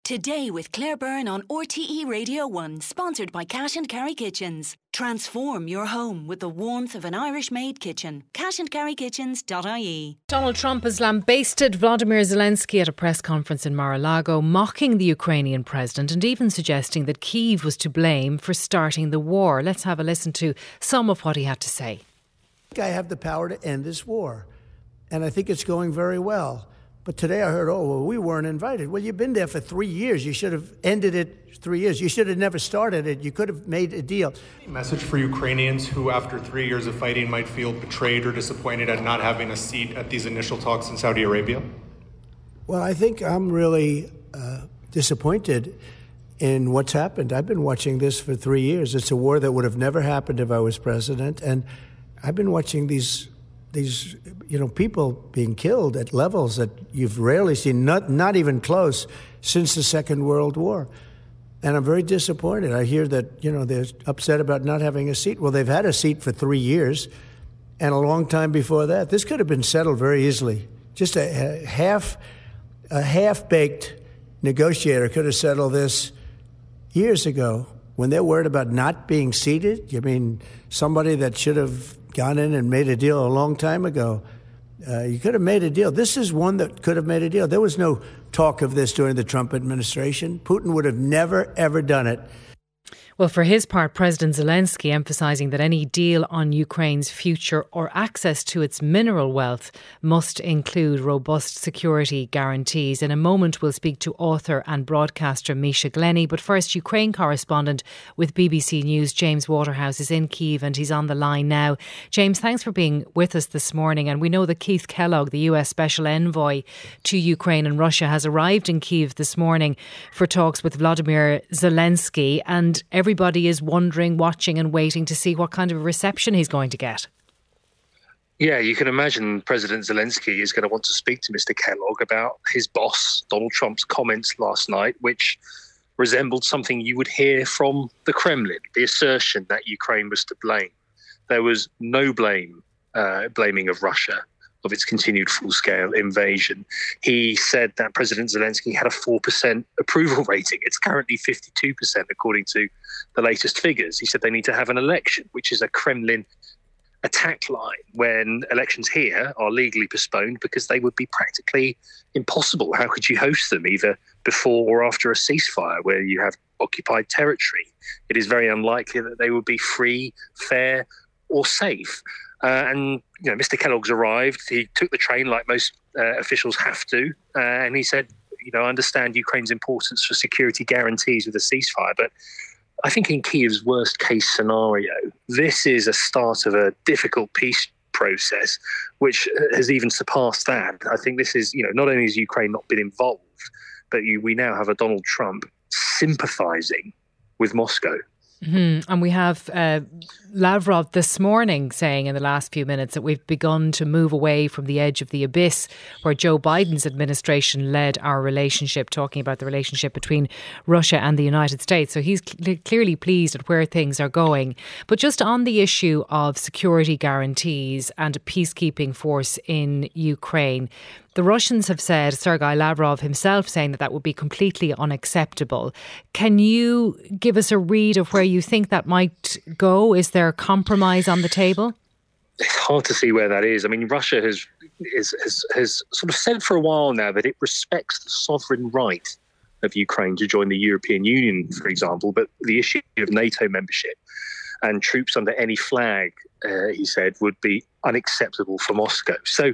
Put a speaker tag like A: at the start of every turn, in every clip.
A: Today with Claire Byrne on RTE Radio 1, sponsored by Cash and Carry Kitchens. Transform your home with the warmth of an Irish-made kitchen. cashandcarrykitchens.ie.
B: Donald Trump has lambasted Vladimir Zelensky at a press conference in Mar-a-Lago, mocking the Ukrainian president and even suggesting that Kyiv was to blame for starting the war. Let's have a listen to some of what he had to say.
C: I have the power to end this war, and I think it's going very well. But today I heard, we weren't invited. Well, you've been there for 3 years. You should have ended it 3 years. You should have never started it. You could have made a deal.
D: Message for Ukrainians who, after 3 years of fighting, might feel betrayed or disappointed at not having a seat at these initial talks in Saudi Arabia?
C: Well, I think I'm really disappointed in what's happened. I've been watching this for 3 years. It's a war that would have never happened if I was president. And I've been watching these people being killed at levels that you've rarely seen, not even close, since the Second World War. And I'm very disappointed. I hear that, they're upset about not having a seat. Well, they've had a seat for 3 years and a long time before that. This could have been settled very easily. Just a half-baked negotiator could have settled this years ago. When they're worried about not being seated, you mean somebody that should have gone in and made a deal a long time ago. You could have made a deal. This is one that could have made a deal. There was no talk of this during the Trump administration. Putin would have never, ever done it.
B: Well, for his part, President Zelensky emphasising that any deal on Ukraine's future or access to its mineral wealth must include robust security guarantees. In a moment, we'll speak to author and broadcaster Misha Glenny. But first, Ukraine correspondent with BBC News, James Waterhouse, is in Kyiv and he's on the line now. James, thanks for being with us this morning. And we know that Keith Kellogg, the US Special Envoy to Ukraine and Russia, has arrived in Kyiv this morning for talks with Vladimir Zelensky, and everybody is wondering, watching and waiting to see what kind of a reception he's going to get.
E: Yeah, you can imagine President Zelensky is going to want to speak to Mr. Kellogg about his boss, Donald Trump's comments last night, which resembled something you would hear from the Kremlin, the assertion that Ukraine was to blame. There was no blaming of Russia of its continued full-scale invasion. He said that President Zelensky had a 4% approval rating. It's currently 52%, according to the latest figures. He said they need to have an election, which is a Kremlin attack line when elections here are legally postponed because they would be practically impossible. How could you host them either before or after a ceasefire where you have occupied territory? It is very unlikely that they would be free, fair or safe. And Mr. Kellogg's arrived. He took the train like most officials have to. And he said, I understand Ukraine's importance for security guarantees with a ceasefire. But I think in Kyiv's worst case scenario, this is a start of a difficult peace process, which has even surpassed that. I think this is, not only has Ukraine not been involved, but we now have a Donald Trump sympathising with Moscow.
B: Mm-hmm. And we have Lavrov this morning saying in the last few minutes that we've begun to move away from the edge of the abyss where Joe Biden's administration led our relationship, talking about the relationship between Russia and the United States. So he's clearly pleased at where things are going. But just on the issue of security guarantees and a peacekeeping force in Ukraine, the Russians have said, Sergei Lavrov himself saying that would be completely unacceptable. Can you give us a read of where you think that might go? Is there a compromise on the table?
E: It's hard to see where that is. I mean, Russia has sort of said for a while now that it respects the sovereign right of Ukraine to join the European Union, for example, but the issue of NATO membership and troops under any flag, he said, would be unacceptable for Moscow. So,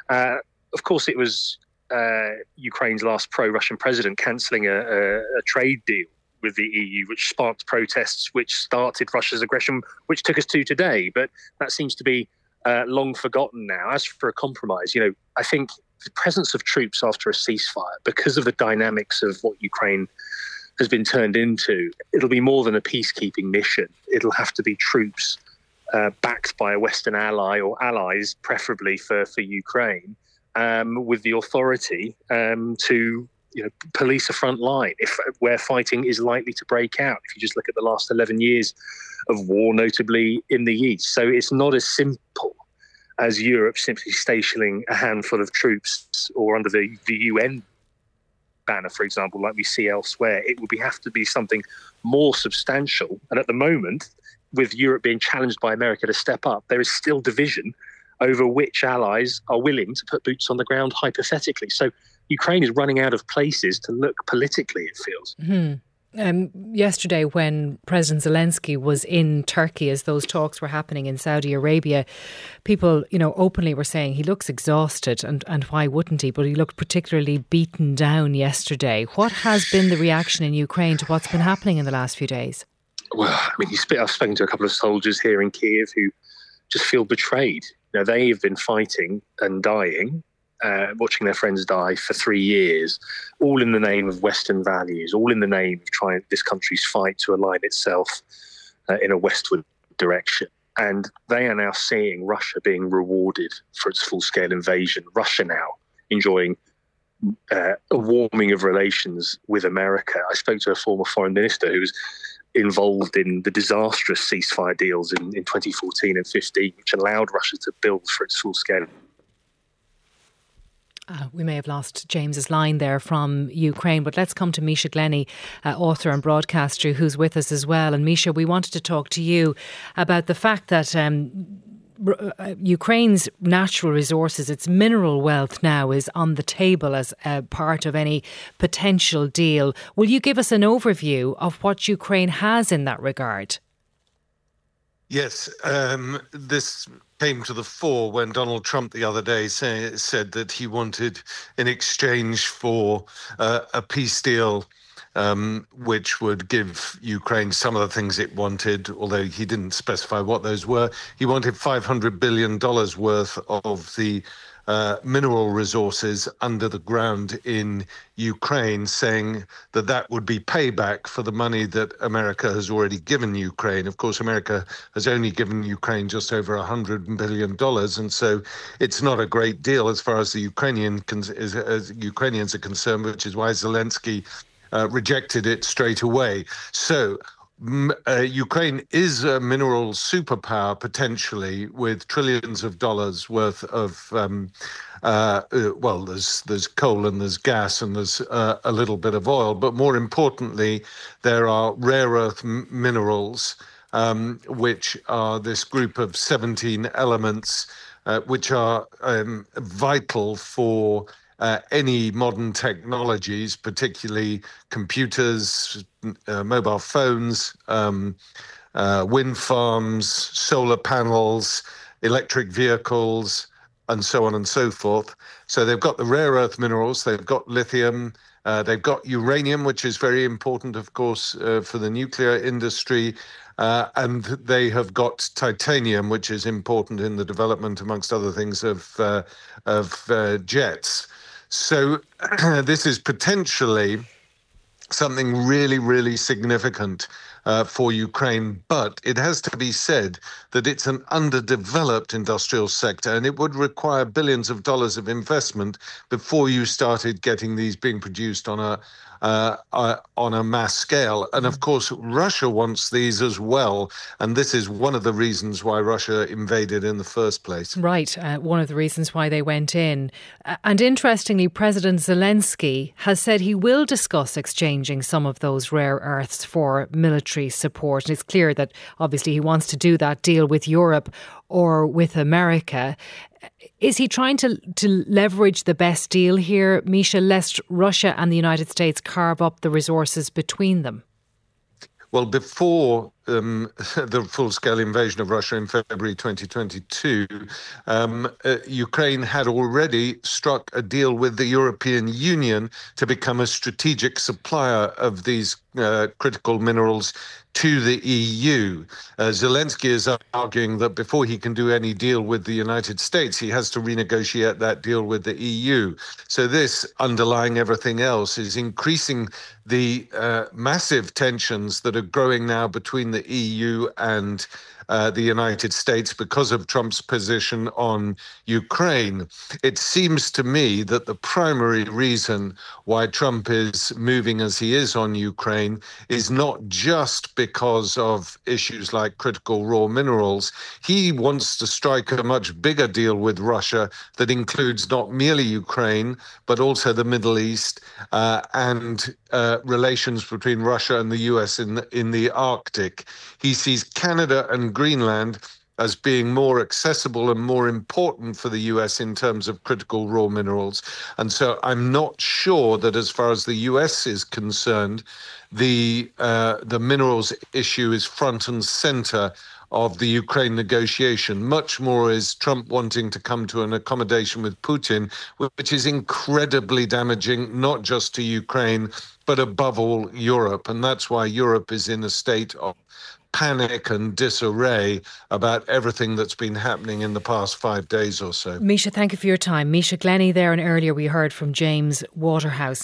E: of course, it was Ukraine's last pro-Russian president cancelling a trade deal with the EU, which sparked protests, which started Russia's aggression, which took us to today. But that seems to be long forgotten now. As for a compromise, I think the presence of troops after a ceasefire, because of the dynamics of what Ukraine has been turned into, it'll be more than a peacekeeping mission. It'll have to be troops backed by a Western ally or allies, preferably for Ukraine, with the authority to police a front line where fighting is likely to break out. If you just look at the last 11 years of war, notably in the East. So it's not as simple as Europe simply stationing a handful of troops or under the UN banner, for example, like we see elsewhere. It would have to be something more substantial. And at the moment, with Europe being challenged by America to step up, there is still division over which allies are willing to put boots on the ground, hypothetically. So Ukraine is running out of places to look politically, it feels.
B: Mm-hmm. Yesterday, when President Zelensky was in Turkey, as those talks were happening in Saudi Arabia, people, openly were saying he looks exhausted, and why wouldn't he? But he looked particularly beaten down yesterday. What has been the reaction in Ukraine to what's been happening in the last few days?
E: Well, I mean, I've spoken to a couple of soldiers here in Kiev who just feel betrayed. They've been fighting and dying, watching their friends die for 3 years, all in the name of Western values, all in the name of trying this country's fight to align itself in a westward direction. And they are now seeing Russia being rewarded for its full-scale invasion. Russia now enjoying a warming of relations with America. I spoke to a former foreign minister who was involved in the disastrous ceasefire deals in 2014 and 15, which allowed Russia to build for its full-scale.
B: We may have lost James's line there from Ukraine, but let's come to Misha Glenny, author and broadcaster, who's with us as well. And Misha, we wanted to talk to you about the fact that Ukraine's natural resources, its mineral wealth now is on the table as a part of any potential deal. Will you give us an overview of what Ukraine has in that regard?
F: Yes, this came to the fore when Donald Trump the other day said that he wanted, in exchange for a peace deal, which would give Ukraine some of the things it wanted, although he didn't specify what those were. He wanted $500 billion worth of the mineral resources under the ground in Ukraine, saying that that would be payback for the money that America has already given Ukraine. Of course, America has only given Ukraine just over $100 billion, and so it's not a great deal as far as the Ukrainians are concerned, which is why Zelensky rejected it straight away. So Ukraine is a mineral superpower, potentially, with trillions of dollars worth of, there's coal and there's gas and there's a little bit of oil. But more importantly, there are rare earth minerals, which are this group of 17 elements, which are vital for any modern technologies, particularly computers, mobile phones, wind farms, solar panels, electric vehicles, and so on and so forth. So they've got the rare earth minerals, they've got lithium, they've got uranium, which is very important, of course, for the nuclear industry. And they have got titanium, which is important in the development, amongst other things, of jets. So this is potentially something really, really significant for Ukraine. But it has to be said that it's an underdeveloped industrial sector, and it would require billions of dollars of investment before you started getting these being produced on a mass scale. And of course, Russia wants these as well. And this is one of the reasons why Russia invaded in the first place. Right.
B: One of the reasons why they went in. And interestingly, President Zelensky has said he will discuss exchanging some of those rare earths for military support. And it's clear that obviously he wants to do that deal with Europe or with America. Is he trying to leverage the best deal here, Misha, lest Russia and the United States carve up the resources between them?
F: Well, before the full-scale invasion of Russia in February 2022, Ukraine had already struck a deal with the European Union to become a strategic supplier of these critical minerals to the EU. Zelensky is arguing that before he can do any deal with the United States, he has to renegotiate that deal with the EU. So this, underlying everything else, is increasing the massive tensions that are growing now between the EU and the United States because of Trump's position on Ukraine. It seems to me that the primary reason why Trump is moving as he is on Ukraine is not just because of issues like critical raw minerals. He wants to strike a much bigger deal with Russia that includes not merely Ukraine, but also the Middle East and relations between Russia and the US in the Arctic. He sees Canada and Greenland as being more accessible and more important for the US in terms of critical raw minerals. And so I'm not sure that as far as the US is concerned, the minerals issue is front and center of the Ukraine negotiation. Much more is Trump wanting to come to an accommodation with Putin, which is incredibly damaging, not just to Ukraine, but above all Europe. And that's why Europe is in a state of panic and disarray about everything that's been happening in the past 5 days or so.
B: Misha, thank you for your time. Misha Glenny there, and earlier we heard from James Waterhouse.